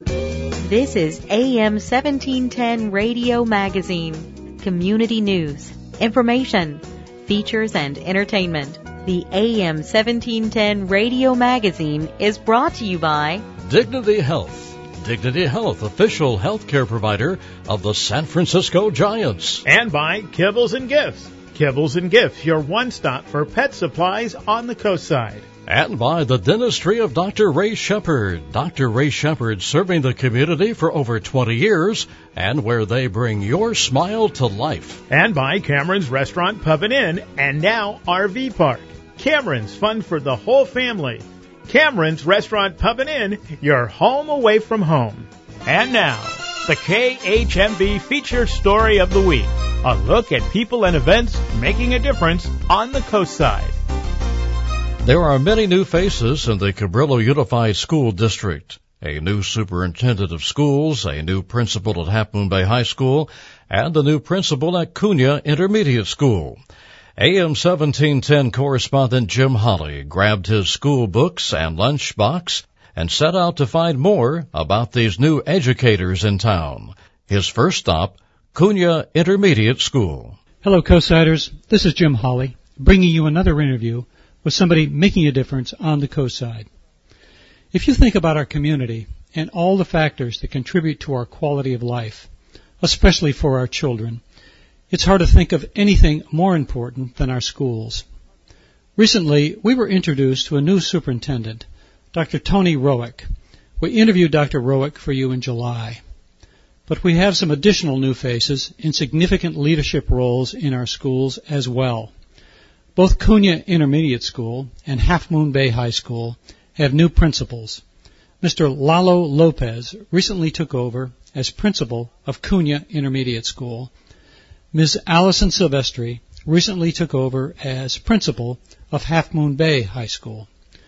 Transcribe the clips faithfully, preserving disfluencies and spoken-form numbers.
This is A M seventeen ten Radio Magazine. Community news, information, features, and entertainment. The A M seventeen ten Radio Magazine is brought to you by Dignity Health. Dignity Health, official healthcare provider of the San Francisco Giants. And by Kibbles and Gifts. Kibbles and Gifts, your one-stop for pet supplies on the coast side. And by the dentistry of Doctor Ray Shepard. Doctor Ray Shepard, serving the community for over twenty years, and where they bring your smile to life. And by Cameron's Restaurant, Pub and Inn, and now R V Park. Cameron's, fun for the whole family. Cameron's Restaurant, Pub and Inn, your home away from home. And now, the K H M B featured story of the week. A look at people and events making a difference on the coast side. There are many new faces in the Cabrillo Unified School District. A new superintendent of schools, a new principal at Half Moon Bay High School, and a new principal at Cunha Intermediate School. A M seventeen ten correspondent Jim Holly grabbed his school books and lunchbox and set out to find more about these new educators in town. His first stop, Cunha Intermediate School. Hello, Coastsiders. This is Jim Holly, bringing you another interview with somebody making a difference on the coast side. If you think about our community and all the factors that contribute to our quality of life, especially for our children, it's hard to think of anything more important than our schools. Recently, we were introduced to a new superintendent, Doctor Tony Rowick. We interviewed Doctor Rowick for you in July. But we have some additional new faces in significant leadership roles in our schools as well. Both Cunha Intermediate School and Half Moon Bay High School have new principals. Mister Lalo Lopez recently took over as principal of Cunha Intermediate School. Miz Allison Silvestri recently took over as principal of Half Moon Bay High School.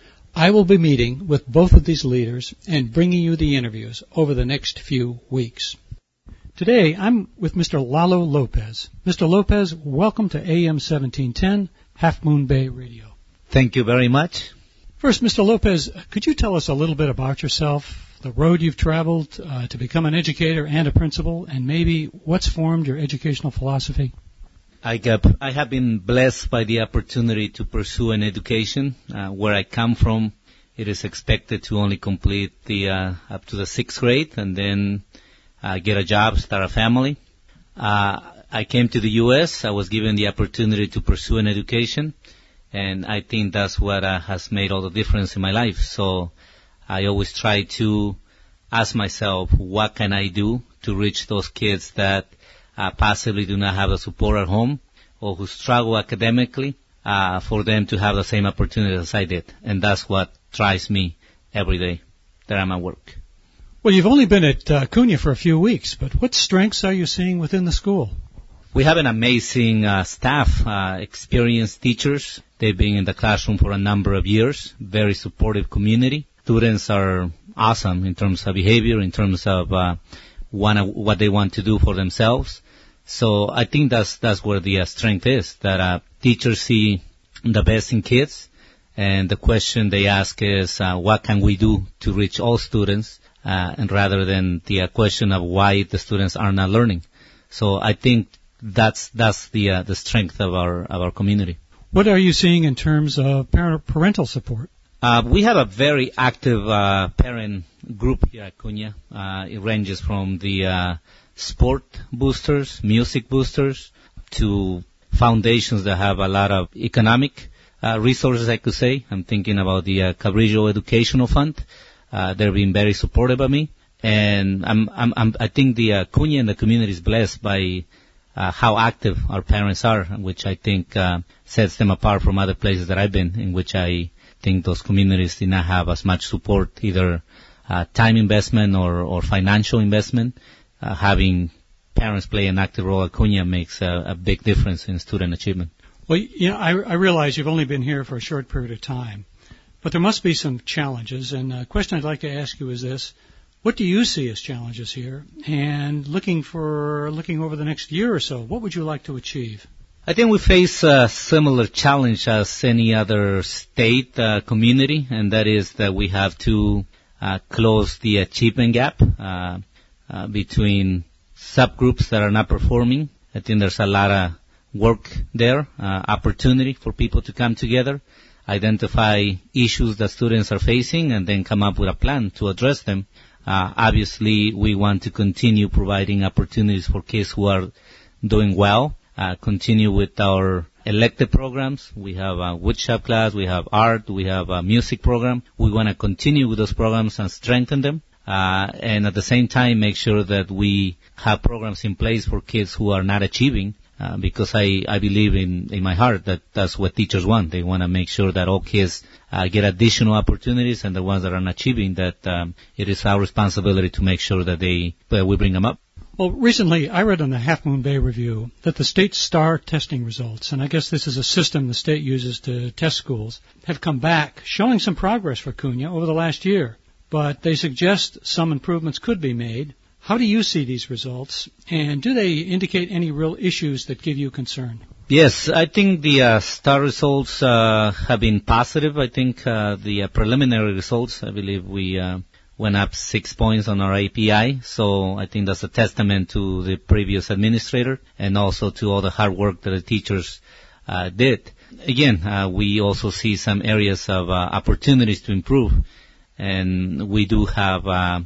I will be meeting with both of these leaders and bringing you the interviews over the next few weeks. Today, I'm with Mister Lalo Lopez. Mister Lopez, welcome to A M seventeen ten, Half Moon Bay Radio. Thank you very much. First, Mister Lopez, could you tell us a little bit about yourself, the road you've traveled uh, to become an educator and a principal, and maybe what's formed your educational philosophy? I, got, I have been blessed by the opportunity to pursue an education. Uh, where I come from, it is expected to only complete the uh, up to the sixth grade and then uh, get a job, start a family. Uh, I came to the U S I was given the opportunity to pursue an education, and I think that's what uh, has made all the difference in my life. So I always try to ask myself, what can I do to reach those kids that uh, possibly do not have the support at home or who struggle academically, uh, for them to have the same opportunities as I did. And that's what drives me every day that I'm at work. Well, you've only been at uh, Cunha for a few weeks, but what strengths are you seeing within the school? We have an amazing uh, staff, uh, experienced teachers. They've been in the classroom for a number of years. Very supportive community. Students are awesome in terms of behavior, in terms of uh, wanna, what they want to do for themselves. So I think that's that's where the uh, strength is, that uh, teachers see the best in kids, and the question they ask is, uh, what can we do to reach all students, uh, and rather than the uh, question of why the students are not learning. So I think that's that's the uh, the strength of our of our community. What are you seeing in terms of parent, parental support? Uh, we have a very active uh, parent group here at Cunha. Uh, it ranges from the uh, sport boosters, music boosters, to foundations that have a lot of economic uh, resources, I could say. I'm thinking about the uh, Cabrillo Educational Fund. Uh, they're being very supportive of me. And I'm, I'm, I'm, I think the uh, Cunha and the community is blessed by uh, how active our parents are, which I think uh, sets them apart from other places that I've been, in which I think those communities did not have as much support, either uh, time investment or, or financial investment. Uh, having parents play an active role at Cunha makes a, a big difference in student achievement. Well, you know, I, I realize you've only been here for a short period of time, but there must be some challenges. And a question I'd like to ask you is this: what do you see as challenges here? And looking for looking over the next year or so, what would you like to achieve? I think we face a similar challenge as any other state uh, community, and that is that we have to uh, close the achievement gap uh, uh, between subgroups that are not performing. I think there's a lot of work there, uh, opportunity for people to come together, identify issues that students are facing, and then come up with a plan to address them. Uh, obviously, we want to continue providing opportunities for kids who are doing well, uh, continue with our elective programs. We have a woodshop class, we have art, we have a music program. We want to continue with those programs and strengthen them. Uh, and at the same time, make sure that we have programs in place for kids who are not achieving. Uh, because I, I believe in, in my heart that that's what teachers want. They want to make sure that all kids uh, get additional opportunities, and the ones that are not achieving, that um, it is our responsibility to make sure that they uh, we bring them up. Well, recently I read on the Half Moon Bay Review that the state STAR testing results, and I guess this is a system the state uses to test schools, have come back showing some progress for Cunha over the last year. But they suggest some improvements could be made. How do you see these results, and do they indicate any real issues that give you concern? Yes, I think the uh, STAR results uh, have been positive. I think uh, the uh, preliminary results, I believe we uh, went up six points on our A P I, so I think that's a testament to the previous administrator and also to all the hard work that the teachers uh, did. Again, uh, we also see some areas of uh, opportunities to improve, and we do have uh,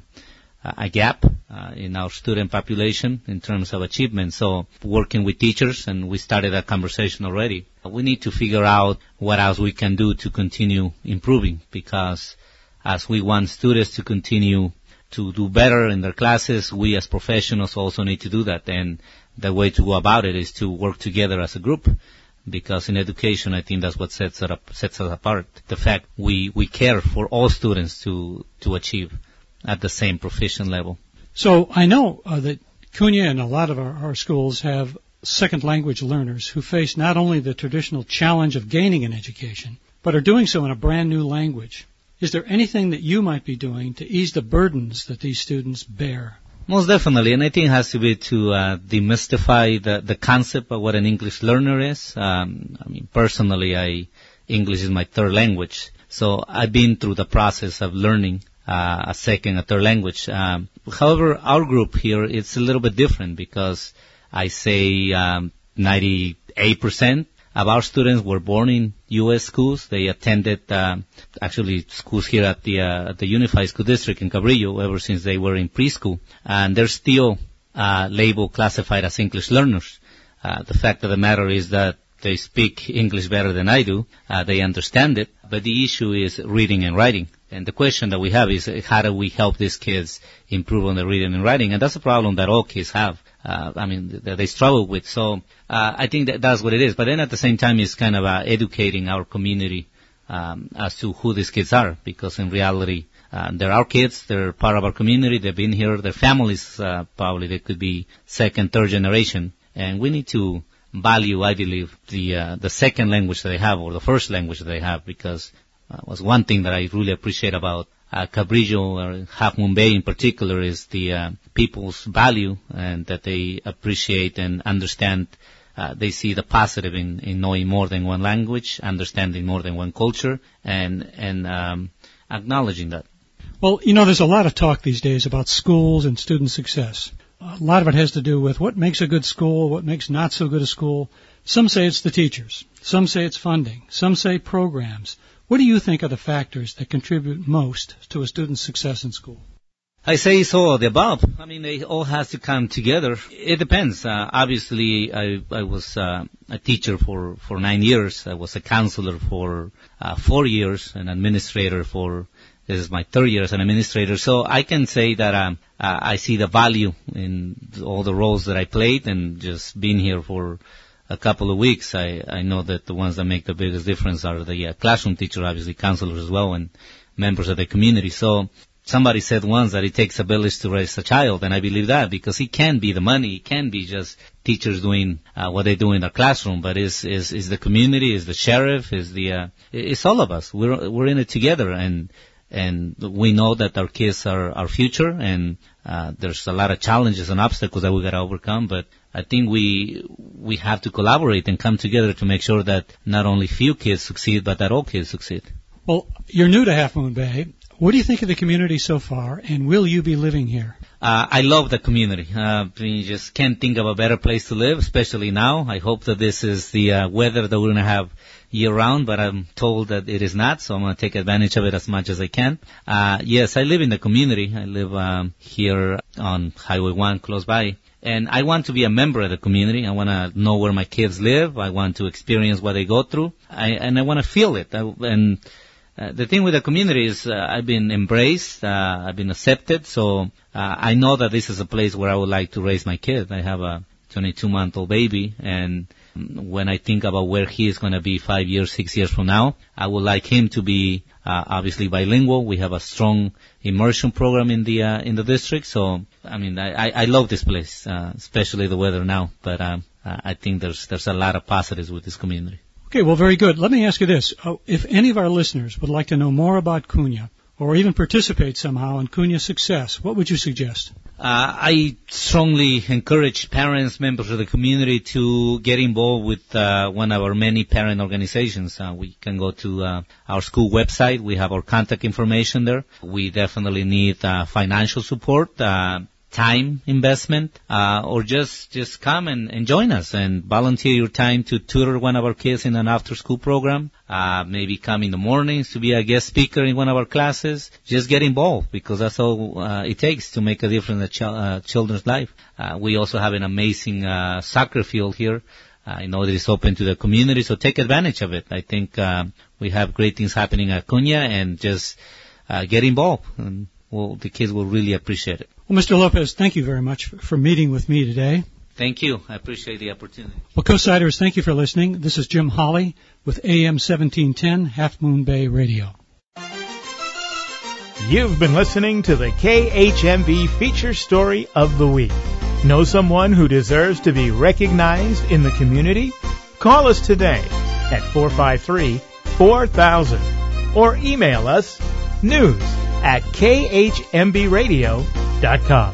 a gap uh, in our student population in terms of achievement. So working with teachers, and we started that conversation already, we need to figure out what else we can do to continue improving, because as we want students to continue to do better in their classes, we as professionals also need to do that. And the way to go about it is to work together as a group, because in education, I think that's what sets it up, sets us apart. The fact we, we care for all students to, to achieve at the same proficient level. So I know uh, that Cunha and a lot of our, our schools have second language learners who face not only the traditional challenge of gaining an education, but are doing so in a brand new language. Is there anything that you might be doing to ease the burdens that these students bear? Most definitely, and I think it has to be to uh, demystify the, the concept of what an English learner is. Um, I mean, personally, I English is my third language, so I've been through the process of learning Uh, a second, a third language. Um, however, our group here, it's a little bit different, because I say um, ninety-eight percent of our students were born in U S schools. They attended uh, actually schools here at the uh, at the Unified School District in Cabrillo ever since they were in preschool, and they're still uh, labeled, classified as English learners. Uh, the fact of the matter is that they speak English better than I do. Uh, they understand it, but the issue is reading and writing. And the question that we have is, how do we help these kids improve on their reading and writing? And that's a problem that all kids have. Uh, I mean, that they struggle with. So uh, I think that that's what it is. But then at the same time, it's kind of uh, educating our community um, as to who these kids are, because in reality, uh, they're our kids. They're part of our community. They've been here. Their families, uh, probably they could be second, third generation. And we need to value, I believe, the uh, the second language that they have, or the first language that they have, because uh, was one thing that I really appreciate about uh, Cabrillo or Half Moon Bay in particular is the uh, people's value, and that they appreciate and understand. Uh, they see the positive in, in knowing more than one language, understanding more than one culture, and and um, acknowledging that. Well, you know, there's a lot of talk these days about schools and student success. A lot of it has to do with what makes a good school, what makes not so good a school. Some say it's the teachers. Some say it's funding. Some say programs. What do you think are the factors that contribute most to a student's success in school? I say it's all of the above. I mean, it all has to come together. It depends. Uh, obviously, I, I was uh, a teacher for, for nine years. I was a counselor for uh, four years, an administrator for This is my third year as an administrator, so I can say that um, uh, I see the value in all the roles that I played, and just being here for a couple of weeks, I, I know that the ones that make the biggest difference are the uh, classroom teacher, obviously counselors as well, and members of the community. So somebody said once that it takes a village to raise a child, and I believe that, because it can be the money, it can be just teachers doing uh, what they do in their classroom, but it's, it's, it's the community, it's the sheriff, it's the uh, it's all of us. We're we're in it together, and and we know that our kids are our future, and uh, there's a lot of challenges and obstacles that we got to overcome, but I think we we have to collaborate and come together to make sure that not only few kids succeed, but that all kids succeed. Well, you're new to Half Moon Bay. What do you think of the community so far, and will you be living here? Uh, I love the community. Uh, you just can't think of a better place to live, especially now. I hope that this is the uh, weather that we're going to have year-round, but I'm told that it is not, so I'm going to take advantage of it as much as I can. Uh, yes, I live in the community. I live um, here on Highway one, close by. And I want to be a member of the community. I want to know where my kids live. I want to experience what they go through. I, and I want to feel it. I, and uh, the thing with the community is uh, I've been embraced. Uh, I've been accepted. So uh, I know that this is a place where I would like to raise my kid. I have a twenty-two-month-old baby, and when I think about where he is going to be five years, six years from now, I would like him to be uh, obviously bilingual. We have a strong immersion program in the uh, in the district. So, I mean, I, I love this place, uh, especially the weather now. But um, I think there's there's a lot of positives with this community. Okay, well, very good. Let me ask you this. Uh, if any of our listeners would like to know more about Cunha, or even participate somehow in Cunha's success, what would you suggest? Uh, I strongly encourage parents, members of the community, to get involved with uh, one of our many parent organizations. Uh, we can go to uh, our school website. We have our contact information there. We definitely need uh, financial support, uh, time investment, uh, or just just come and, and join us and volunteer your time to tutor one of our kids in an after-school program. Uh, maybe come in the mornings to be a guest speaker in one of our classes. Just get involved, because that's all uh, it takes to make a difference in ch- uh, children's life. Uh, we also have an amazing uh, soccer field here. I know that it's open to the community, so take advantage of it. I think uh, we have great things happening at Cunha, and just uh, get involved. And, well, the kids will really appreciate it. Well, Mister Lopez, thank you very much for, for meeting with me today. Thank you. I appreciate the opportunity. Well, Co-Siders, thank you for listening. This is Jim Holly with A M seventeen ten Half Moon Bay Radio. You've been listening to the K H M B Feature Story of the Week. Know someone who deserves to be recognized in the community? Call us today at four five three, four thousand or email us news at k h m b radio dot com.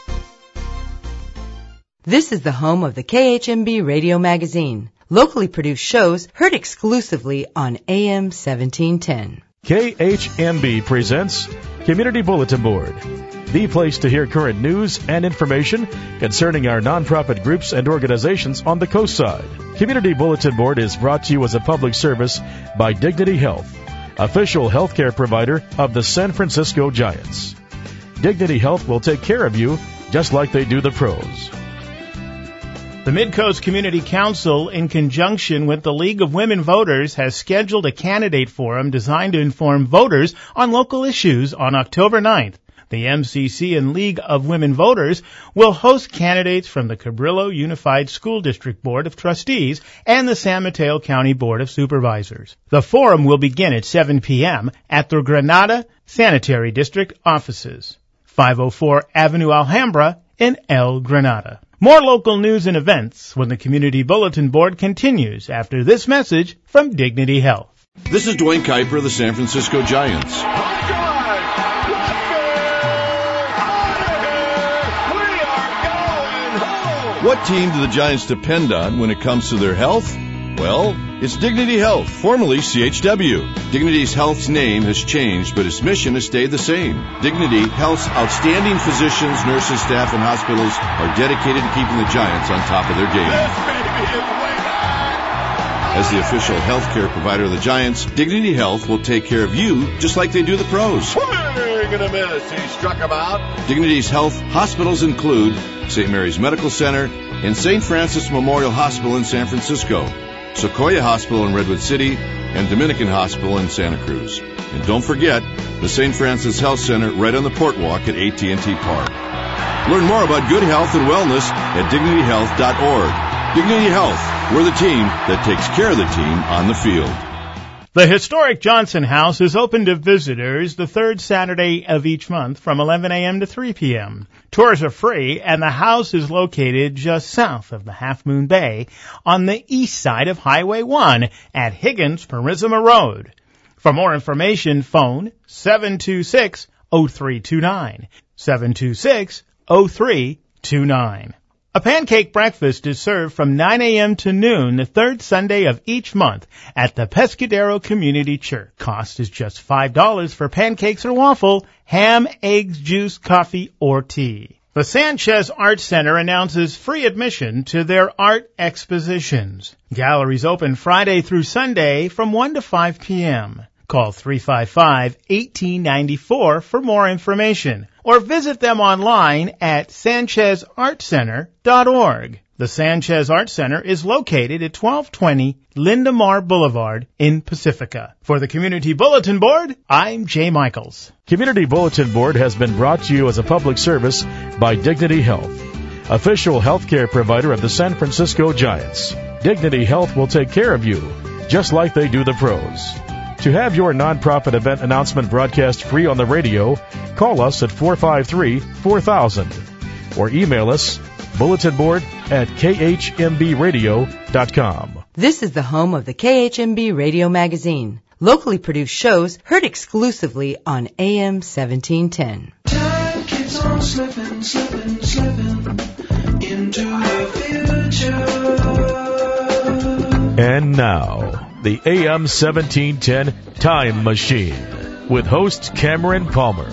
This is the home of the K H M B Radio Magazine. Locally produced shows heard exclusively on A M seventeen ten. K H M B presents Community Bulletin Board, the place to hear current news and information concerning our nonprofit groups and organizations on the coast side. Community Bulletin Board is brought to you as a public service by Dignity Health, official healthcare provider of the San Francisco Giants. Dignity Health will take care of you just like they do the pros. The Midcoast Community Council, in conjunction with the League of Women Voters, has scheduled a candidate forum designed to inform voters on local issues on October ninth. The M C C and League of Women Voters will host candidates from the Cabrillo Unified School District Board of Trustees and the San Mateo County Board of Supervisors. The forum will begin at seven p.m. at the Granada Sanitary District offices, five oh four Avenue Alhambra in El Granada. More local news and events when the Community Bulletin Board continues after this message from Dignity Health. This is Dwayne Kuiper of the San Francisco Giants. What team do the Giants depend on when it comes to their health? Well, it's Dignity Health, formerly C H W. Dignity Health's name has changed, but its mission has stayed the same. Dignity Health's outstanding physicians, nurses, staff, and hospitals are dedicated to keeping the Giants on top of their game. As the official healthcare provider of the Giants, Dignity Health will take care of you just like they do the pros. Swing and a miss. He struck him out. Dignity's health hospitals include Saint Mary's Medical Center and Saint Francis Memorial Hospital in San Francisco, Sequoia Hospital in Redwood City, and Dominican Hospital in Santa Cruz. And don't forget the Saint Francis Health Center right on the Port Walk at A T and T Park. Learn more about good health and wellness at dignity health dot org. Dignity Health, we're the team that takes care of the team on the field. The historic Johnson House is open to visitors the third Saturday of each month from eleven a.m. to three p.m. Tours are free, and the house is located just south of the Half Moon Bay on the east side of Highway one at Higgins-Parisima Road. For more information, phone seven two six, oh three two nine, seven two six, oh three two nine. A pancake breakfast is served from nine a.m. to noon the third Sunday of each month at the Pescadero Community Church. Cost is just five dollars for pancakes or waffle, ham, eggs, juice, coffee, or tea. The Sanchez Art Center announces free admission to their art expositions. Galleries open Friday through Sunday from one to five p.m. Call three five five, one eight nine four for more information, or visit them online at sanchez art center dot org. The Sanchez Art Center is located at twelve twenty Lindemar Boulevard in Pacifica. For the Community Bulletin Board, I'm Jay Michaels. Community Bulletin Board has been brought to you as a public service by Dignity Health, official healthcare provider of the San Francisco Giants. Dignity Health will take care of you, just like they do the pros. To have your nonprofit event announcement broadcast free on the radio, call us at four five three, four thousand or email us bulletin board at k h m b radio dot com. This is the home of the K H M B Radio Magazine. Locally produced shows heard exclusively on A M seventeen ten. Time keeps on slipping, slipping, slipping into the future. And now, the A M seventeen ten Time Machine with host Cameron Palmer.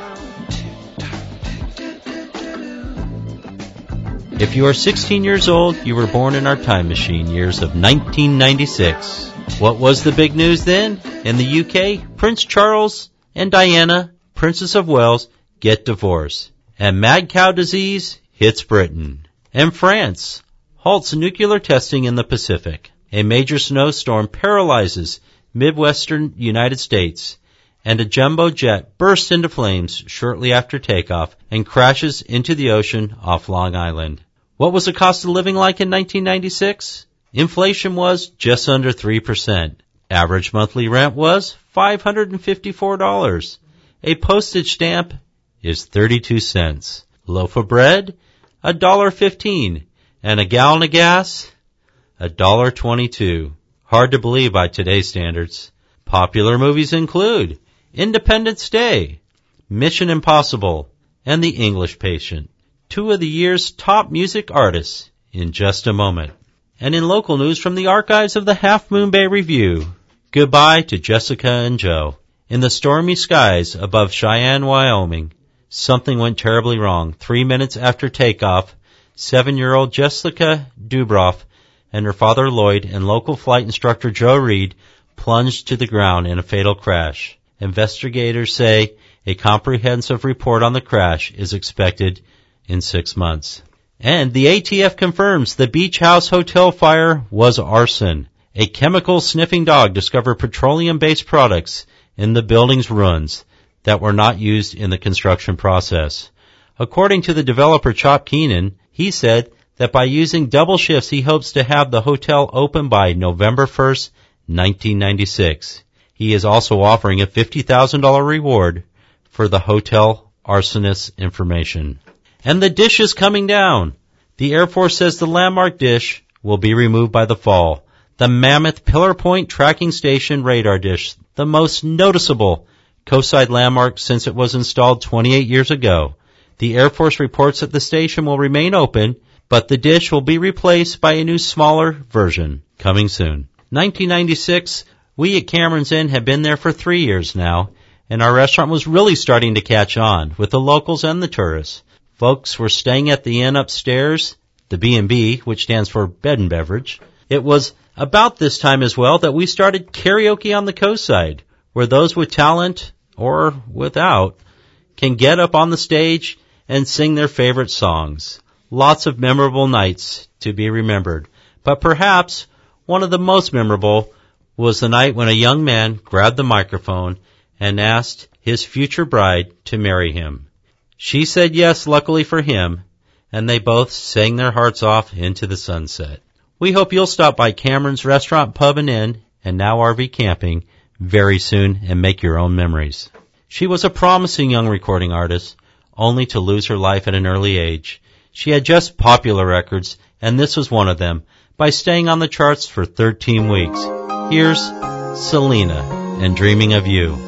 If you are sixteen years old, you were born in our time machine years of nineteen ninety-six. What was the big news then? In the U K, Prince Charles and Diana, Princess of Wales, get divorced. And mad cow disease hits Britain. And France halts nuclear testing in the Pacific. A major snowstorm paralyzes Midwestern United States, and a jumbo jet bursts into flames shortly after takeoff and crashes into the ocean off Long Island. What was the cost of living like in nineteen ninety-six? Inflation was just under three percent. Average monthly rent was five hundred fifty-four dollars. A postage stamp is thirty-two cents. Loaf of bread, one dollar fifteen. And a gallon of gas, one dollar twenty-two. Hard to believe by today's standards. Popular movies include Independence Day, Mission Impossible, and The English Patient. Two of the year's top music artists in just a moment. And in local news from the archives of the Half Moon Bay Review, goodbye to Jessica and Joe. In the stormy skies above Cheyenne, Wyoming, something went terribly wrong. Three minutes after takeoff, seven-year-old Jessica Dubroff and her father Lloyd and local flight instructor Joe Reed plunged to the ground in a fatal crash. Investigators say a comprehensive report on the crash is expected in six months. And the A T F confirms the Beach House Hotel fire was arson. A chemical-sniffing dog discovered petroleum-based products in the building's ruins that were not used in the construction process. According to the developer Chop Keenan, he said that by using double shifts he hopes to have the hotel open by November first, nineteen ninety-six. He is also offering a fifty thousand dollars reward for the hotel arsonist's information. And the dish is coming down. The Air Force says the landmark dish will be removed by the fall. The Mammoth Pillar Point Tracking Station radar dish, the most noticeable coastside landmark since it was installed twenty-eight years ago. The Air Force reports that the station will remain open, but the dish will be replaced by a new smaller version coming soon. nineteen ninety-six, we at Cameron's Inn have been there for three years now, and our restaurant was really starting to catch on with the locals and the tourists. Folks were staying at the inn upstairs, the B and B, which stands for Bed and Beverage. It was about this time as well that we started karaoke on the coastside, where those with talent, or without, can get up on the stage and sing their favorite songs. Lots of memorable nights to be remembered. But perhaps one of the most memorable was the night when a young man grabbed the microphone and asked his future bride to marry him. She said yes, luckily for him, and they both sang their hearts off into the sunset. We hope you'll stop by Cameron's Restaurant, Pub and Inn, and now R V Camping, very soon and make your own memories. She was a promising young recording artist, only to lose her life at an early age. She had just popular records, and this was one of them, by staying on the charts for thirteen weeks. Here's Selena and Dreaming of You.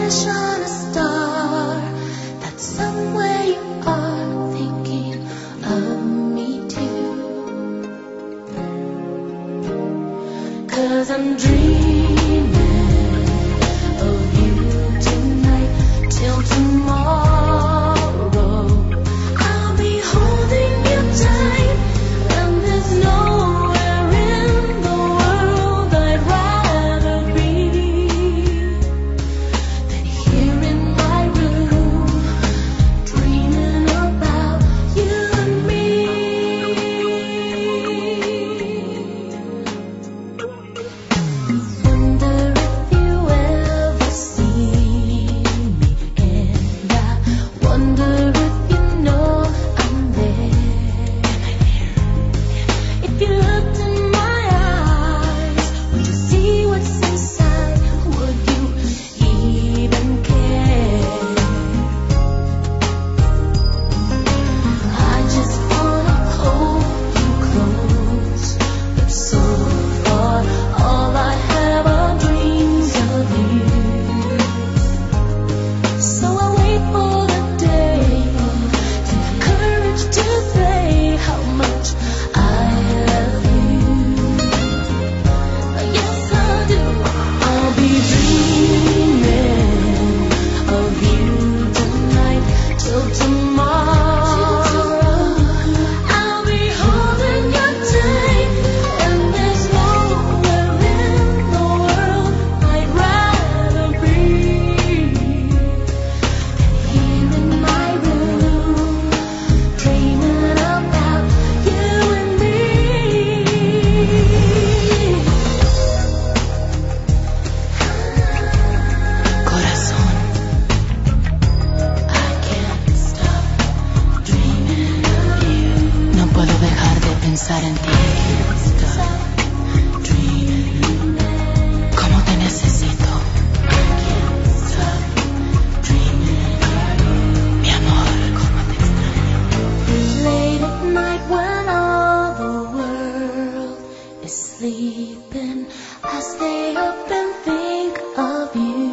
wish on a star that somewhere you are thinking of me too. 'Cause I'm dreaming of you tonight till tomorrow. I'll be holding you tight, and there's nowhere in the world I'd rather be than here in my room, dreaming about you and me. Wonder if you ever see me, and I wonder if you know I'm there. If you looked in my eyes, would you see what's inside? Would you even care? I just wanna hold you close, but so far all I have are dreams of you. So I wait for the day and the courage to say how much I love you. Yes, I do. I'll be dreaming of you tonight till tomorrow. I'll be holding you tight, and there's nowhere in the world I'd rather be than here in my room, dreaming about you and me. Corazón, I can't stop dreaming of you. No puedo dejar de pensar en ti. Stop dreaming. Cómo te necesito. I can't stop dreaming. Mi amor, cómo te extraño. Late at night when all the world is sleeping, I stay up and think of you.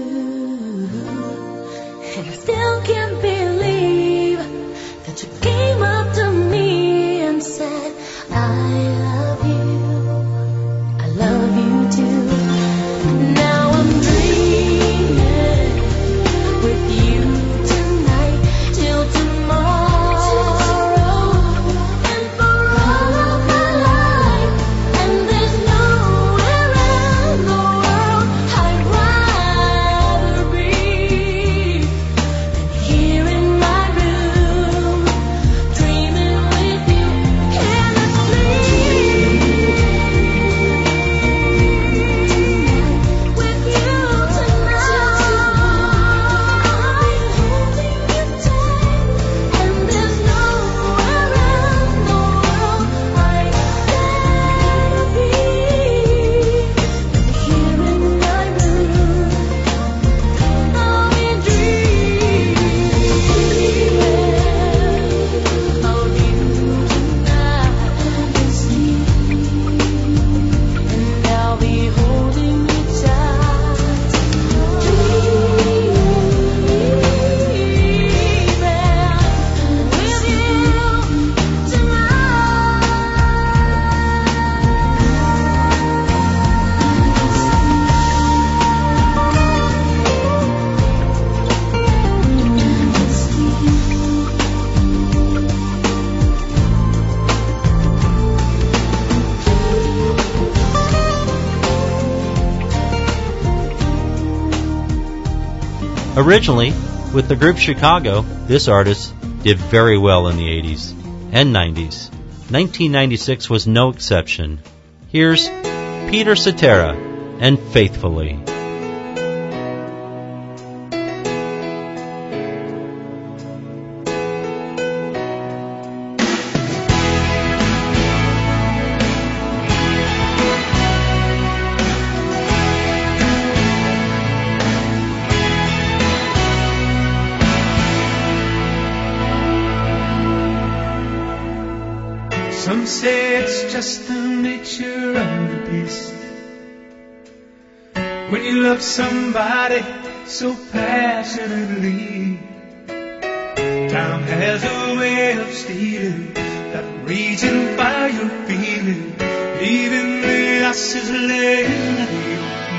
And I still can't believe that you came up to me and said, I love you. I love you too. Now I'm dreaming with you tonight till tomorrow and for all of my life. And there's nowhere in the world I'd rather be than here in my room, dreaming with you endlessly. With you tonight, holding you tight, and there's nowhere in the world I'd rather be than here in my room. I'll be dreaming of you tonight, and I'll be holding you tight, dreaming with you Originally, with the group Chicago, this artist did very well in the eighties and nineties. nineteen ninety-six was no exception. Here's Peter Cetera and Faithfully. Some say it's just the nature of the beast. when you love somebody so passionately. Time has a way of stealing that raging fire you're feeling, leaving the ashes laying at your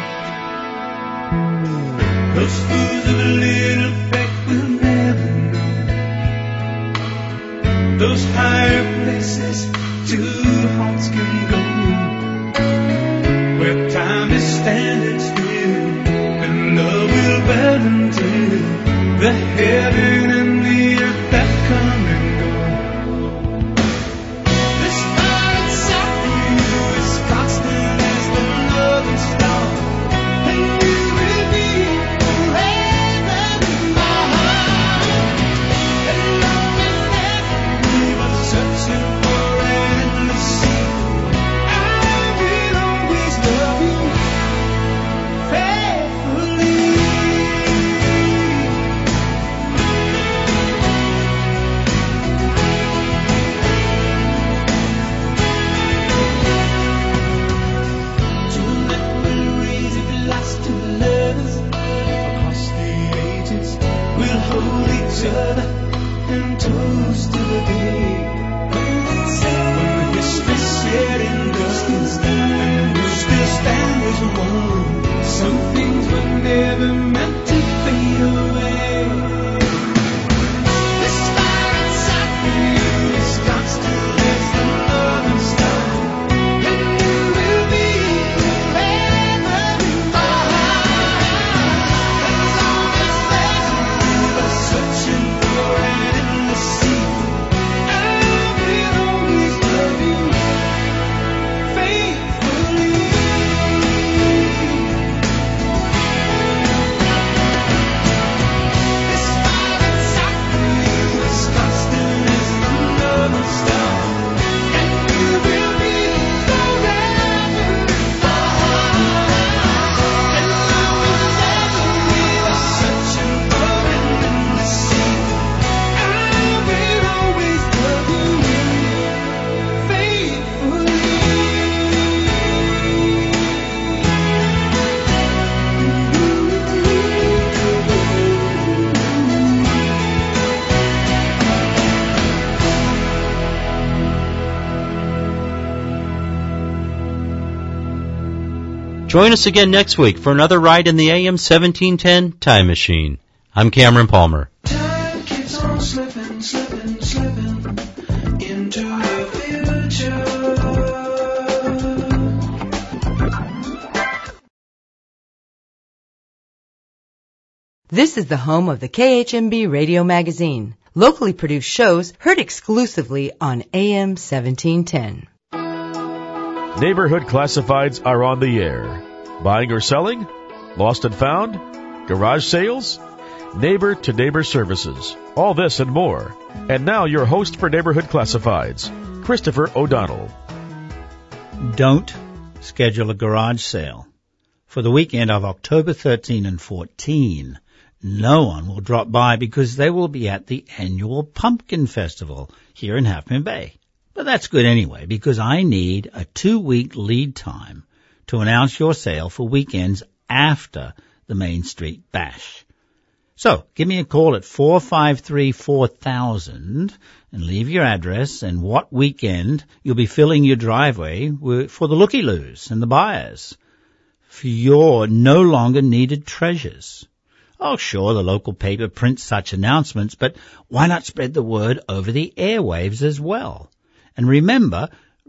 feet. Those fools of a little faith will never know those higher places two hearts can go, where time is standing still and love will burn until the heaven and the earth that come and go. This fire inside you is constant as the loving star, and you will be forever in my heart. And long as ever we were searching for an endless sea, I will always love you faithfully. Hold each other and toast to the day when the history's said in dust and we'll still stand as one. Some things were never meant to fade away. This fire inside you is constant as the northern star, and you will be forever in my heart. As long as there's searching for an endless sea, I will always love you faithfully. This fire inside you is constant as the northern star, and you will be forever in my heart. As long as ever we are searching for an endless sea, I will always love you faithfully. Join us again next week for another ride in the A M seventeen ten Time Machine. I'm Cameron Palmer. Time keeps on slipping, slipping, slipping into the future. This is the home of the K H M B Radio Magazine. Locally produced shows heard exclusively on A M seventeen ten. Neighborhood Classifieds are on the air. Buying or selling? Lost and found? Garage sales? Neighbor to neighbor services. All this and more. And now your host for Neighborhood Classifieds, Christopher O'Donnell. Don't schedule a garage sale for the weekend of October thirteenth and fourteenth. No one will drop by because they will be at the annual Pumpkin Festival here in Half Moon Bay. But that's good anyway, because I need a two-week lead time to announce your sale for weekends after the Main Street Bash. So give me a call at four five three, four thousand and leave your address and what weekend you'll be filling your driveway for the looky-loos and the buyers, for your no longer needed treasures. Oh, sure, the local paper prints such announcements, but why not spread the word over the airwaves as well? And remember,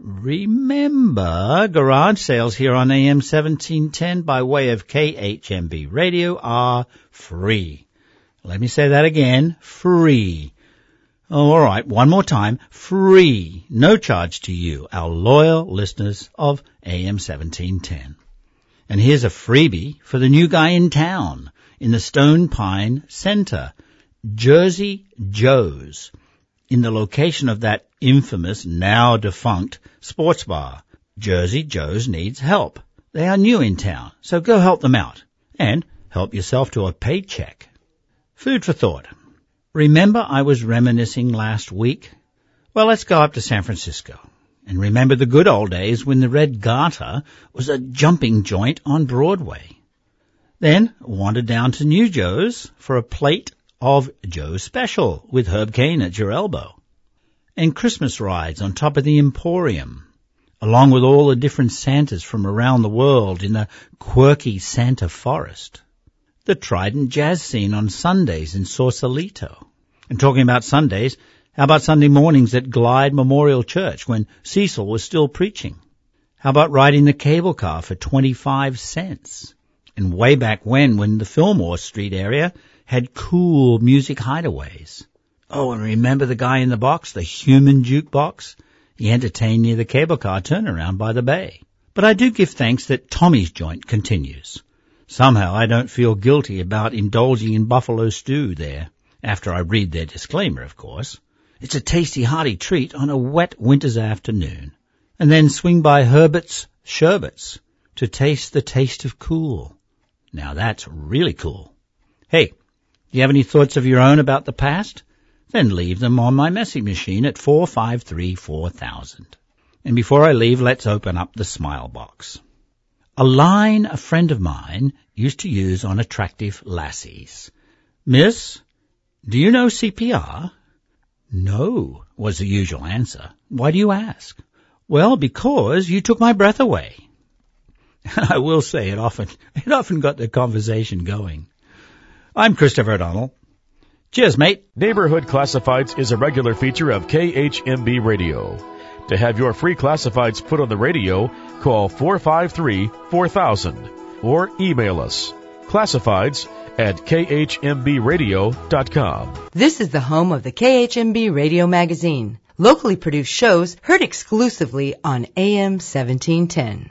remember, garage sales here on A M seventeen ten by way of K H M B Radio are free. Let me say that again, free. Oh, all right, one more time, free. No charge to you, our loyal listeners of A M seventeen ten. And here's a freebie for the new guy in town in the Stone Pine Center, Jersey Joe's, in the location of that infamous, now defunct sports bar. Jersey Joe's needs help. They are new in town, so go help them out. And help yourself to a paycheck. Food for thought. Remember I was reminiscing last week? Well, let's go up to San Francisco and remember the good old days when the Red Garter was a jumping joint on Broadway. Then wandered down to New Joe's for a plate of Joe's Special with Herb Caen at your elbow. And Christmas rides on top of the Emporium, along with all the different Santas from around the world in the quirky Santa Forest. The Trident Jazz Scene on Sundays in Sausalito. And talking about Sundays, how about Sunday mornings at Glide Memorial Church when Cecil was still preaching? How about riding the cable car for twenty-five cents? And way back when, when the Fillmore Street area had cool music hideaways. Oh, and remember the guy in the box, the human jukebox? He entertained near the cable car turnaround by the bay. But I do give thanks that Tommy's Joint continues. Somehow I don't feel guilty about indulging in buffalo stew there, after I read their disclaimer, of course. It's a tasty, hearty treat on a wet winter's afternoon. And then swing by Herbert's Sherbets to taste the taste of cool. Now that's really cool. Hey, do you have any thoughts of your own about the past? Then leave them on my message machine at four five three four thousand. And before I leave, let's open up the smile box. A line a friend of mine used to use on attractive lassies. Miss, do you know C P R? No, was the usual answer. Why do you ask? Well, because you took my breath away. And I will say it often, it often got the conversation going. I'm Christopher O'Donnell. Cheers, mate. Neighborhood Classifieds is a regular feature of K H M B Radio. To have your free classifieds put on the radio, call four five three four thousand or email us classifieds at k h m b radio dot com. This is the home of the K H M B Radio Magazine. Locally produced shows heard exclusively on A M seventeen ten.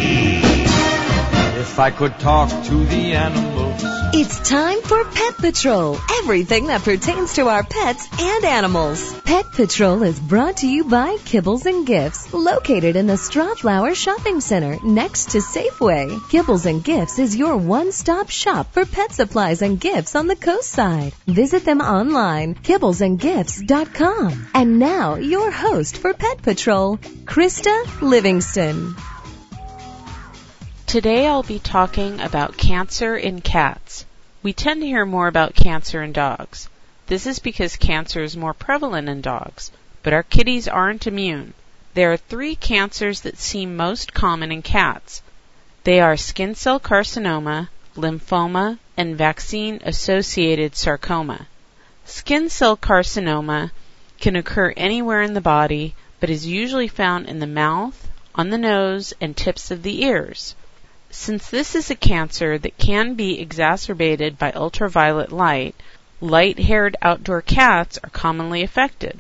If I could talk to the animals. It's time for Pet Patrol, everything that pertains to our pets and animals. Pet Patrol is brought to you by Kibbles and Gifts, located in the Strawflower Shopping Center next to Safeway. Kibbles and Gifts is your one-stop shop for pet supplies and gifts on the coast side. Visit them online, kibbles and gifts dot com. And now, your host for Pet Patrol, Krista Livingston. Today I'll be talking about cancer in cats. We tend to hear more about cancer in dogs. This is because cancer is more prevalent in dogs, but our kitties aren't immune. There are three cancers that seem most common in cats. They are skin cell carcinoma, lymphoma, and vaccine-associated sarcoma. Skin cell carcinoma can occur anywhere in the body, but is usually found in the mouth, on the nose, and tips of the ears. Since this is a cancer that can be exacerbated by ultraviolet light, light-haired outdoor cats are commonly affected.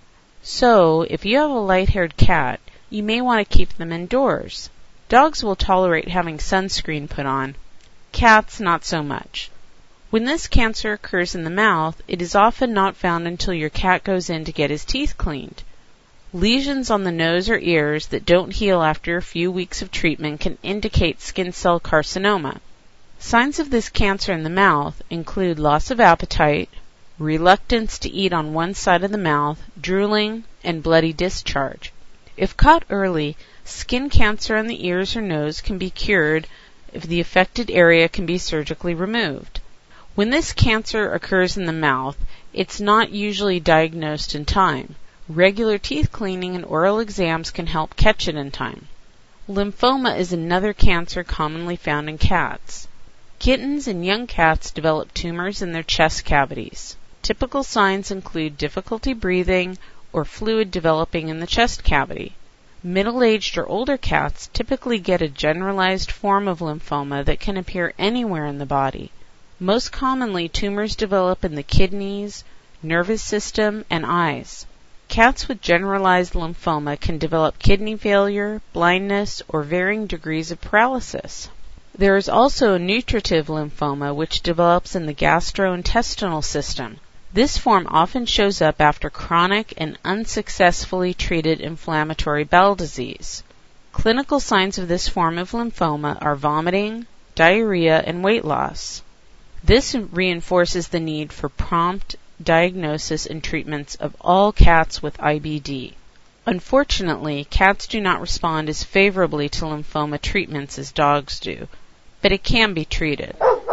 So, if you have a light-haired cat, you may want to keep them indoors. Dogs will tolerate having sunscreen put on. Cats, not so much. When this cancer occurs in the mouth, it is often not found until your cat goes in to get his teeth cleaned. Lesions on the nose or ears that don't heal after a few weeks of treatment can indicate skin cell carcinoma. Signs of this cancer in the mouth include loss of appetite, reluctance to eat on one side of the mouth, drooling, and bloody discharge. If caught early, skin cancer on the ears or nose can be cured if the affected area can be surgically removed. When this cancer occurs in the mouth, it's not usually diagnosed in time. Regular teeth cleaning and oral exams can help catch it in time. Lymphoma is another cancer commonly found in cats. Kittens and young cats develop tumors in their chest cavities. Typical signs include difficulty breathing or fluid developing in the chest cavity. Middle-aged or older cats typically get a generalized form of lymphoma that can appear anywhere in the body. Most commonly, tumors develop in the kidneys, nervous system, and eyes. Cats with generalized lymphoma can develop kidney failure, blindness, or varying degrees of paralysis. There is also a nutritive lymphoma which develops in the gastrointestinal system. This form often shows up after chronic and unsuccessfully treated inflammatory bowel disease. Clinical signs of this form of lymphoma are vomiting, diarrhea, and weight loss. This reinforces the need for prompt diagnosis and treatments of all cats with I B D. Unfortunately, cats do not respond as favorably to lymphoma treatments as dogs do, but it can be treated.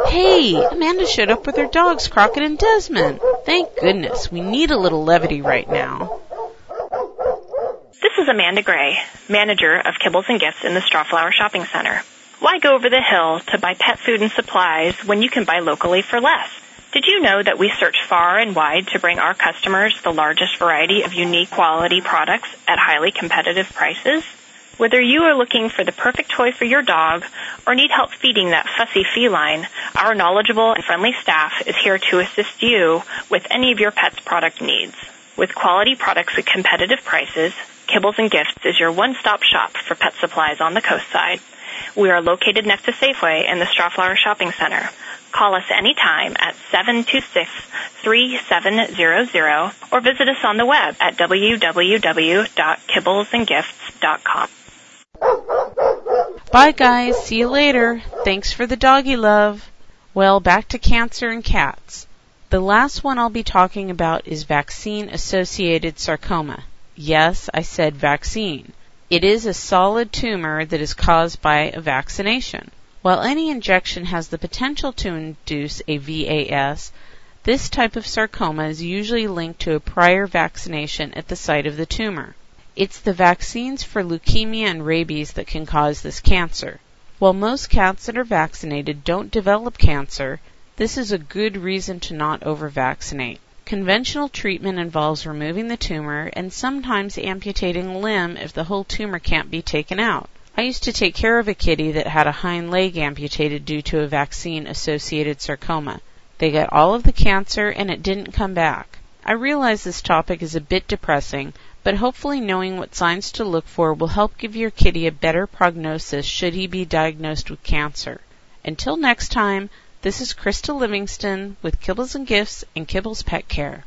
Hey, Amanda showed up with her dogs, Crockett and Desmond. Thank goodness. We need a little levity right now. This is Amanda Gray, manager of Kibbles and Gifts in the Strawflower Shopping Center. Why go over the hill to buy pet food and supplies when you can buy locally for less? Did you know that we search far and wide to bring our customers the largest variety of unique quality products at highly competitive prices? Whether you are looking for the perfect toy for your dog or need help feeding that fussy feline, our knowledgeable and friendly staff is here to assist you with any of your pet's product needs. With quality products at competitive prices, Kibbles and Gifts is your one-stop shop for pet supplies on the coast side. We are located next to Safeway in the Strawflower Shopping Center. Call us anytime at seven two six, three seven zero zero or visit us on the web at w w w dot kibbles and gifts dot com. Bye, guys. See you later. Thanks for the doggy love. Well, back to cancer in cats. The last one I'll be talking about is vaccine-associated sarcoma. Yes, I said vaccine. It is a solid tumor that is caused by a vaccination. While any injection has the potential to induce a V A S, this type of sarcoma is usually linked to a prior vaccination at the site of the tumor. It's the vaccines for leukemia and rabies that can cause this cancer. While most cats that are vaccinated don't develop cancer, this is a good reason to not over-vaccinate. Conventional treatment involves removing the tumor and sometimes amputating a limb if the whole tumor can't be taken out. I used to take care of a kitty that had a hind leg amputated due to a vaccine-associated sarcoma. They got all of the cancer and it didn't come back. I realize this topic is a bit depressing, but hopefully knowing what signs to look for will help give your kitty a better prognosis should he be diagnosed with cancer. Until next time, this is Krista Livingston with Kibbles and Gifts and Kibbles Pet Care.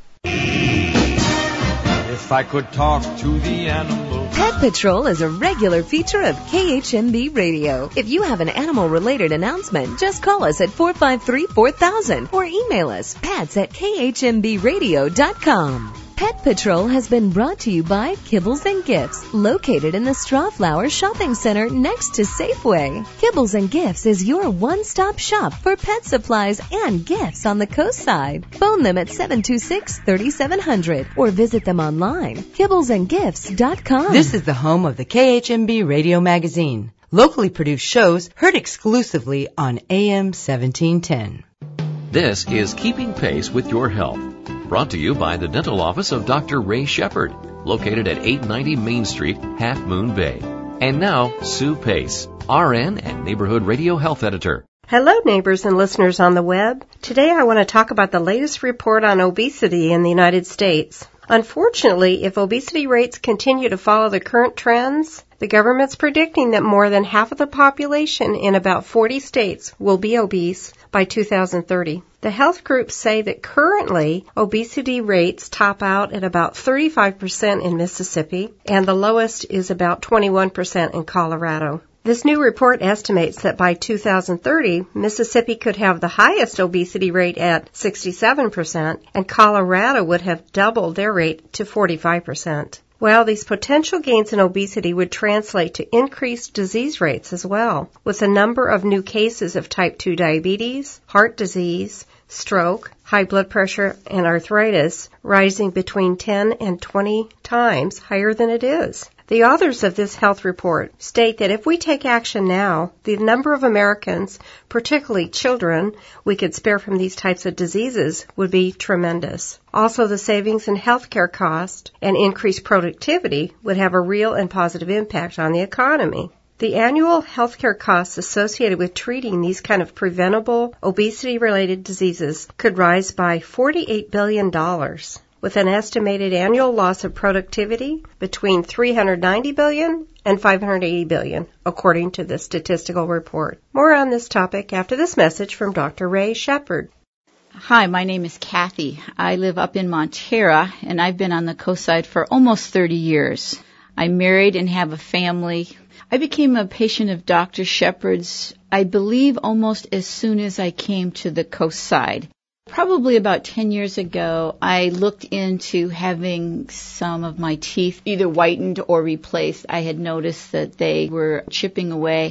If I could talk to the animals. Pet Patrol is a regular feature of K H M B Radio. If you have an animal-related announcement, just call us at four five three, four thousand or email us pets at k h m b radio dot com. Pet Patrol has been brought to you by Kibbles and Gifts, located in the Strawflower Shopping Center next to Safeway. Kibbles and Gifts is your one-stop shop for pet supplies and gifts on the coast side. Phone them at seven two six, three seven zero zero or visit them online, kibbles and gifts dot com. This is the home of the K H M B Radio Magazine. Locally produced shows heard exclusively on A M seventeen ten. This is Keeping Pace with Your Health, brought to you by the dental office of Doctor Ray Shepard, located at eight ninety Main Street, Half Moon Bay. And now, Sue Pace, R N and Neighborhood Radio Health Editor. Hello, neighbors and listeners on the web. Today I want to talk about the latest report on obesity in the United States. Unfortunately, if obesity rates continue to follow the current trends, the government's predicting that more than half of the population in about forty states will be obese by two thousand thirty. The health groups say that currently obesity rates top out at about thirty-five percent in Mississippi, and the lowest is about twenty-one percent in Colorado. This new report estimates that by two thousand thirty, Mississippi could have the highest obesity rate at sixty-seven percent, and Colorado would have doubled their rate to forty-five percent. Well, these potential gains in obesity would translate to increased disease rates as well, with a number of new cases of type two diabetes, heart disease, stroke, high blood pressure, and arthritis rising between ten and twenty times higher than it is. The authors of this health report state that if we take action now, the number of Americans, particularly children, we could spare from these types of diseases would be tremendous. Also, the savings in healthcare cost and increased productivity would have a real and positive impact on the economy. The annual healthcare costs associated with treating these kind of preventable obesity-related diseases could rise by forty-eight billion dollars. With an estimated annual loss of productivity between three hundred ninety billion dollars and five hundred eighty billion dollars, according to the statistical report. More on this topic after this message from Doctor Ray Shepard. Hi, my name is Kathy. I live up in Montera, and I've been on the coast side for almost thirty years. I'm married and have a family. I became a patient of Doctor Shepard's, I believe, almost as soon as I came to the coast side. Probably about ten years ago, I looked into having some of my teeth either whitened or replaced. I had noticed that they were chipping away.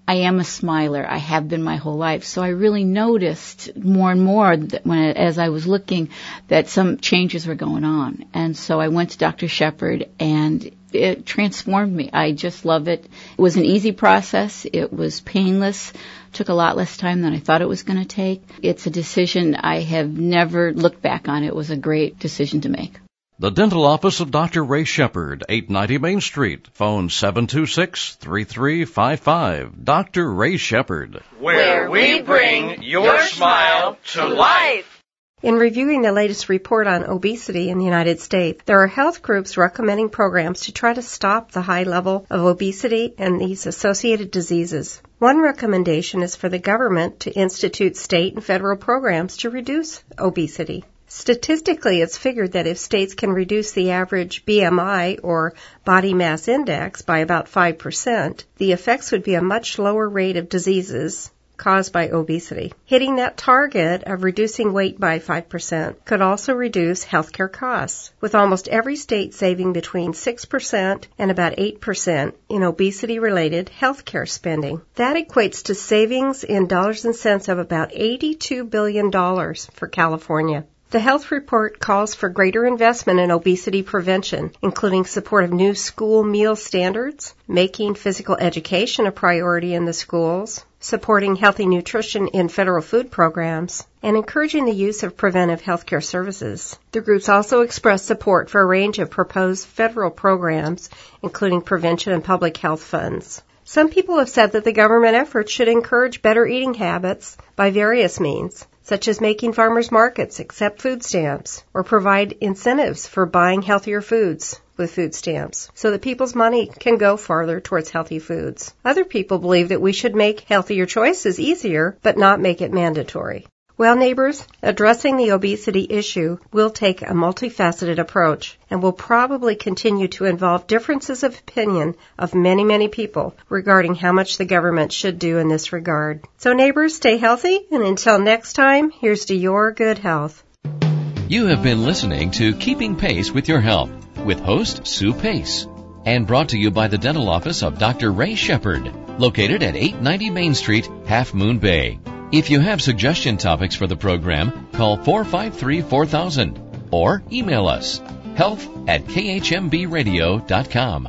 I am a smiler. I have been my whole life. So I really noticed more and more that when, as I was looking, that some changes were going on. And so I went to Doctor Shepherd, and it transformed me. I just love it. It was an easy process. It was painless. Took a lot less time than I thought it was going to take. It's a decision I have never looked back on. It was a great decision to make. The dental office of Doctor Ray Shepherd, eight ninety Main Street. Phone seven two six, three three five five. Doctor Ray Shepherd. Where we bring your smile to life. In reviewing the latest report on obesity in the United States, there are health groups recommending programs to try to stop the high level of obesity and these associated diseases. One recommendation is for the government to institute state and federal programs to reduce obesity. Statistically, it's figured that if states can reduce the average B M I, or body mass index, by about five percent, the effects would be a much lower rate of diseases caused by obesity. Hitting that target of reducing weight by five percent could also reduce healthcare costs, with almost every state saving between six percent and about eight percent in obesity-related healthcare spending. That equates to savings in dollars and cents of about eighty-two billion dollars for California. The health report calls for greater investment in obesity prevention, including support of new school meal standards, making physical education a priority in the schools, supporting healthy nutrition in federal food programs, and encouraging the use of preventive healthcare services. The groups also expressed support for a range of proposed federal programs, including prevention and public health funds. Some people have said that the government efforts should encourage better eating habits by various means, such as making farmers markets accept food stamps or provide incentives for buying healthier foods with food stamps so that people's money can go farther towards healthy foods. Other people believe that we should make healthier choices easier but not make it mandatory. Well, neighbors, addressing the obesity issue will take a multifaceted approach and will probably continue to involve differences of opinion of many, many people regarding how much the government should do in this regard. So neighbors, stay healthy, and until next time, here's to your good health. You have been listening to Keeping Pace with Your Health with host Sue Pace, and brought to you by the dental office of Doctor Ray Shepherd, located at eight ninety Main Street, Half Moon Bay. If you have suggestion topics for the program, call four five three, four thousand or email us health at k h m b radio dot com.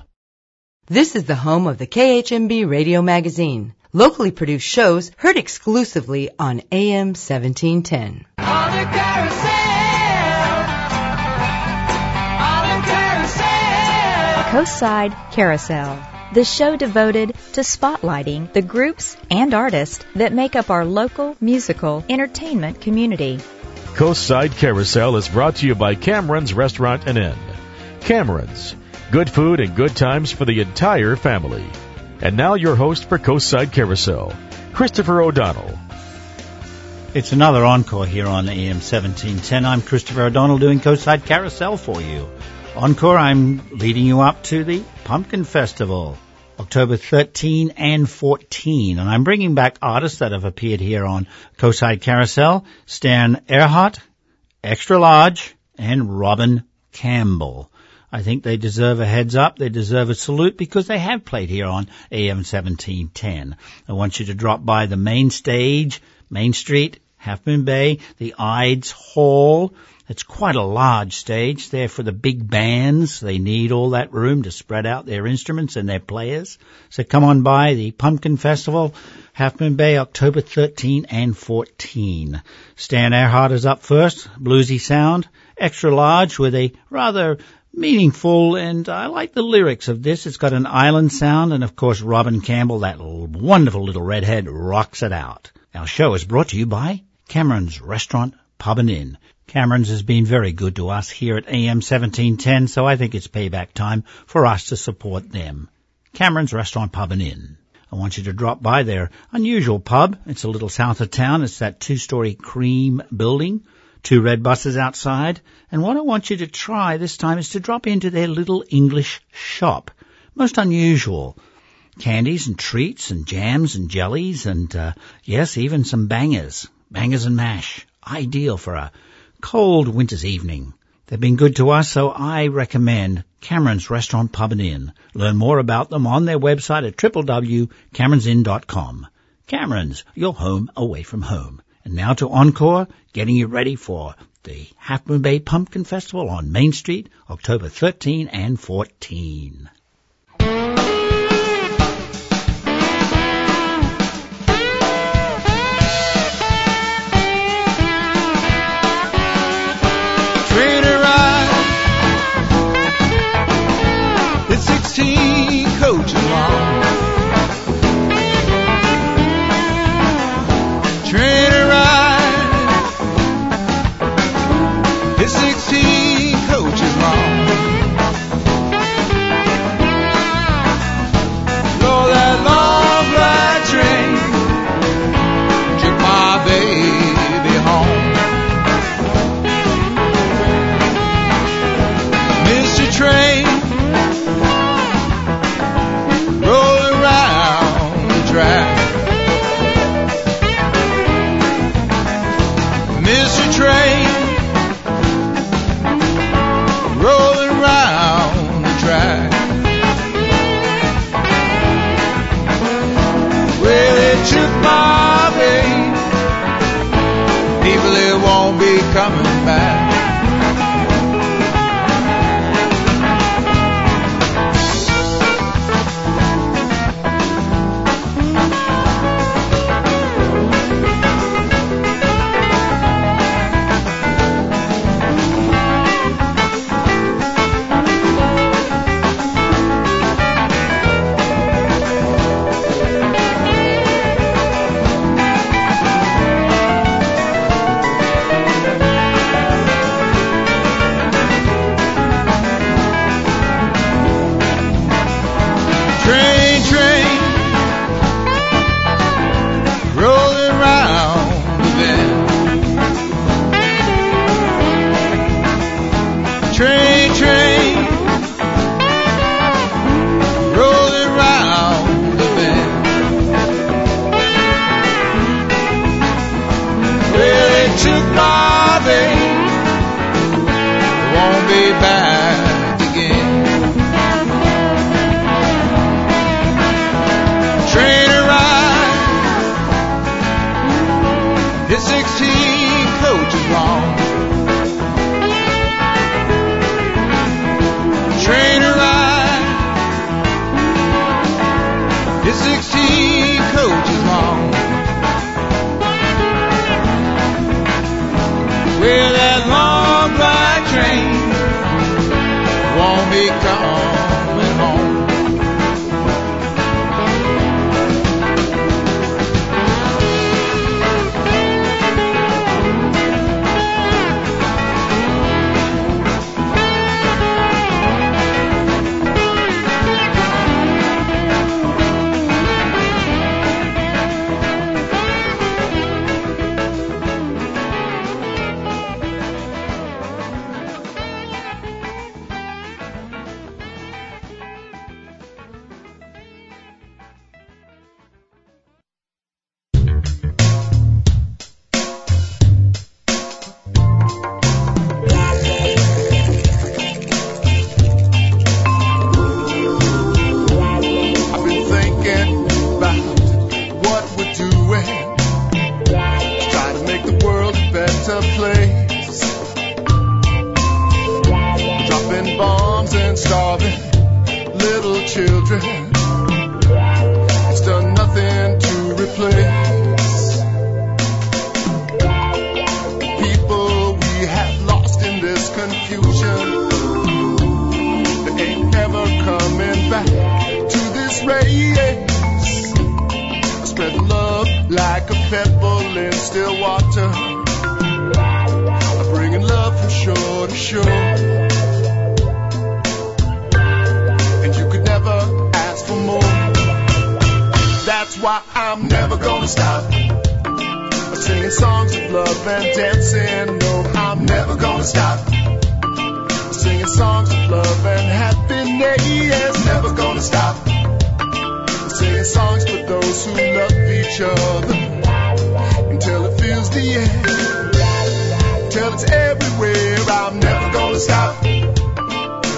This is the home of the K H M B Radio Magazine. Locally produced shows heard exclusively on A M seventeen ten. On the carousel, on the carousel. Coastside Carousel, the show devoted to spotlighting the groups and artists that make up our local musical entertainment community. Coastside Carousel is brought to you by Cameron's Restaurant and Inn. Cameron's, good food and good times for the entire family. And now your host for Coastside Carousel, Christopher O'Donnell. It's another encore here on A M seventeen ten. I'm Christopher O'Donnell doing Coastside Carousel for you. Encore, I'm leading you up to the Pumpkin Festival, October thirteenth and fourteenth. And I'm bringing back artists that have appeared here on Coastside Carousel: Stan Earhart, Extra Large, and Robin Campbell. I think they deserve a heads up. They deserve a salute because they have played here on A M seventeen ten. I want you to drop by the main stage, Main Street, Half Moon Bay, the Ides Hall. It's quite a large stage there for the big bands. They need all that room to spread out their instruments and their players. So come on by the Pumpkin Festival, Half Moon Bay, October thirteenth and fourteenth. Stan Earhart is up first, bluesy sound. Extra Large with a rather meaningful, and I like the lyrics of this. It's got an island sound, and of course Robin Campbell, that wonderful little redhead, rocks it out. Our show is brought to you by Cameron's Restaurant, Pub and Inn. Cameron's has been very good to us here at A M seventeen ten, so I think it's payback time for us to support them. Cameron's Restaurant, Pub and Inn. I want you to drop by their unusual pub. It's a little south of town. It's that two-story cream building, two red buses outside. And what I want you to try this time is to drop into their little English shop. Most unusual. Candies and treats and jams and jellies and, uh, yes, even some bangers. Bangers and mash. Ideal for a cold winter's evening. They've been good to us, so I recommend Cameron's Restaurant, Pub and Inn. Learn more about them on their website at w w w dot camerons inn dot com. Cameron's, your home away from home. And now to Encore, getting you ready for the Half Moon Bay Pumpkin Festival on Main Street, October thirteenth and fourteenth. sixteen coaches long. Train a ride. It's sixteen coaches long. Blow that long black train. Took my baby home. Mister Train. Mister Train, rolling round the track. Well, it took my babe. People, it won't be coming back.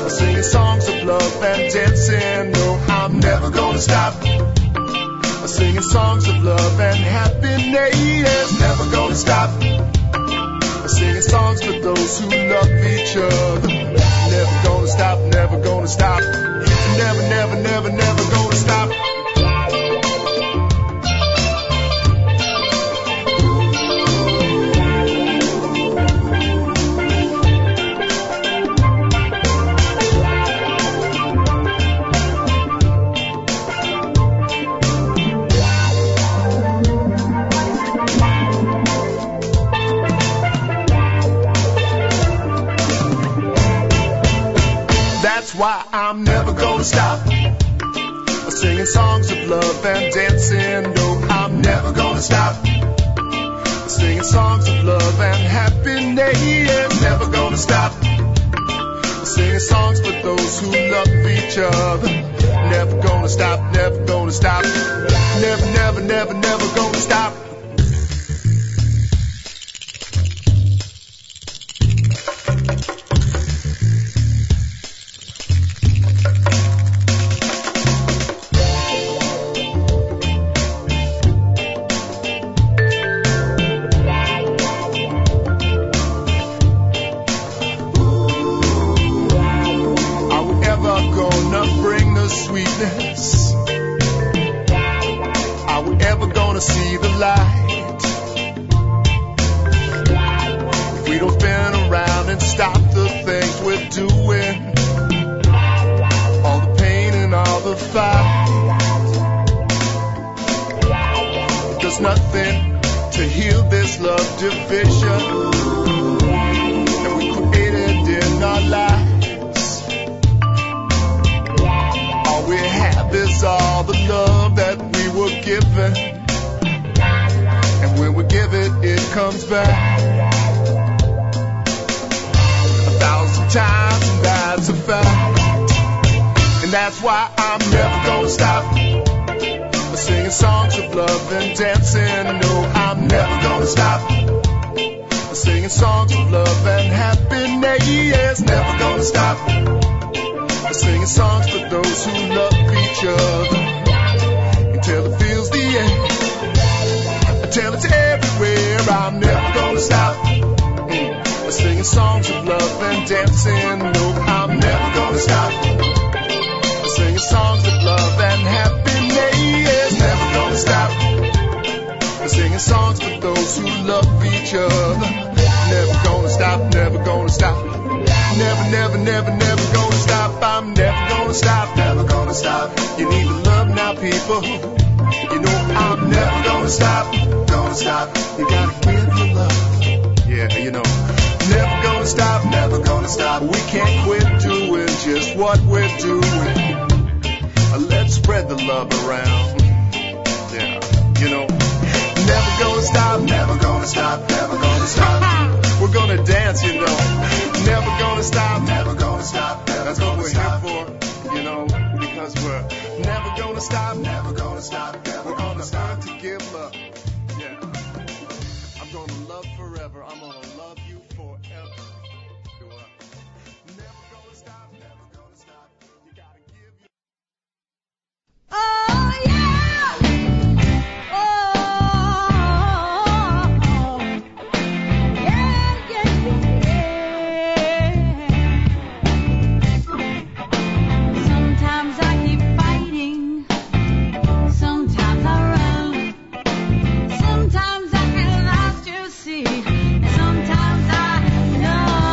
Singing songs of love and dancing. No, I'm never gonna stop. Singing songs of love and happiness. Never gonna stop. Singing songs for those who love each other. Never gonna stop, never gonna stop. Never, never, never, never gonna stop. That's why I'm never gonna stop singing songs of love and dancing. No, I'm never gonna stop singing songs of love and happiness. Never gonna stop singing songs for those who love each other. Never gonna stop, never gonna stop. Never, never, never, never gonna stop. Sometimes I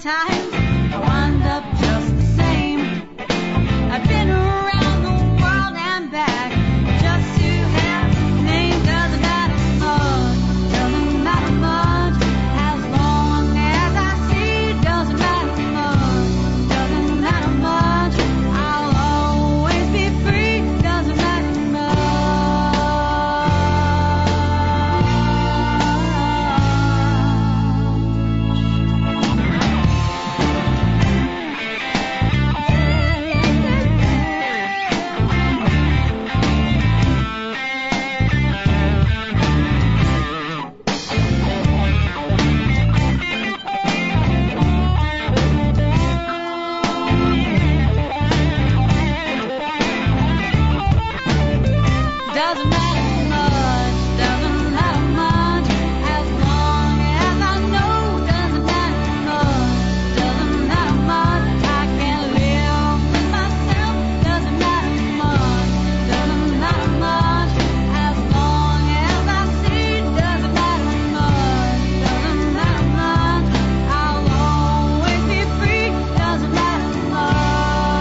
times I wind up just the same. I've been around the world and back just to have a name. Doesn't matter much, doesn't matter much, as long as I see. Doesn't matter much, doesn't matter much, I'll always be free. Doesn't matter much. Doesn't matter much, doesn't matter much, as long as I know. Doesn't matter much, doesn't matter much, I can live with myself. Doesn't matter much, doesn't matter much, as long as I see. Doesn't matter much, doesn't matter much, I'll always be free. Doesn't matter much.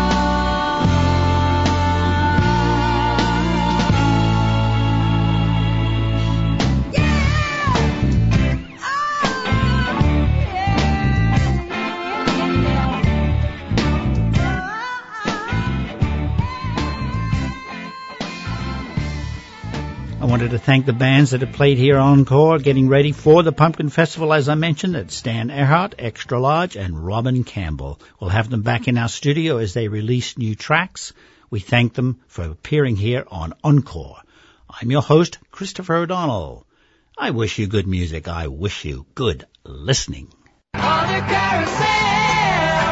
I wanted to thank the bands that have played here on Encore, getting ready for the Pumpkin Festival, as I mentioned. It's Stan Earhart, Extra Large, and Robin Campbell. We'll have them back in our studio as they release new tracks. We thank them for appearing here on Encore. I'm your host, Christopher O'Donnell. I wish you good music. I wish you good listening. On the carousel,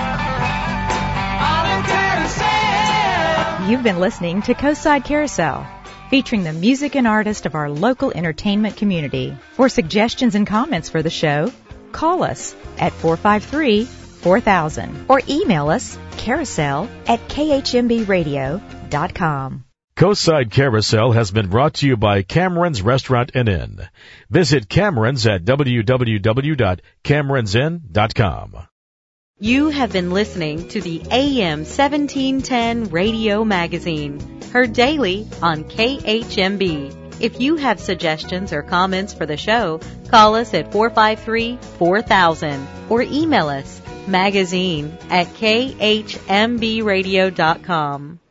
on the carousel. You've been listening to Coastside Carousel, featuring the music and artists of our local entertainment community. For suggestions and comments for the show, call us at four five three, four thousand or email us carousel at k h m b radio dot com. Coastside Carousel has been brought to you by Cameron's Restaurant and Inn. Visit Cameron's at w w w dot camerons inn dot com. You have been listening to the A M seventeen ten Radio Magazine, heard daily on K H M B. If you have suggestions or comments for the show, call us at four five three, four thousand or email us magazine at k h m b radio dot com.